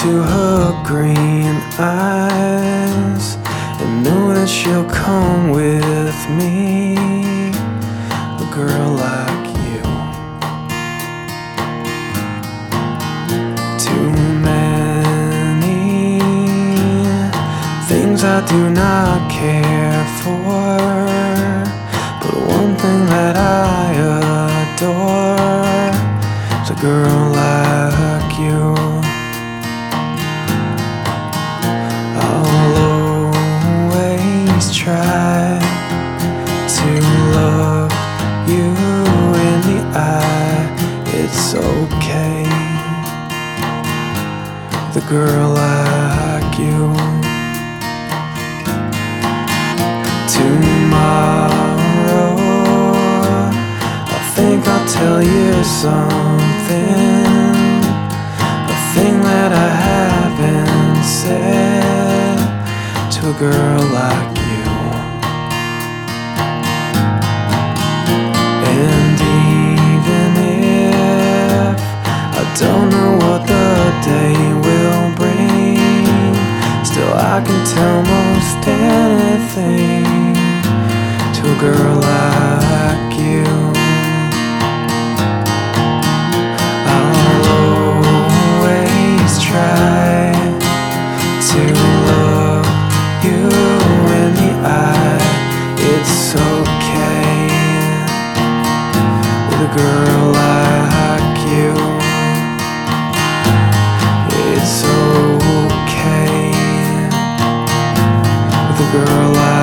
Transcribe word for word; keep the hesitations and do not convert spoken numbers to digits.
into her green eyes and know that she'll come with me, a girl like you. Too many things I do not care for, but one thing that I adore is a girl like you. I'll always try to look you in the eye. It's okay with a girl like you. Tomorrow I think I'll tell you something, a thing that I haven't said to a girl like you. And even if I don't know what the day will bring, still I can tell most anything to a girl like you. I'll always try to look you in the eye. It's okay with a girl like you. It's okay with a girl like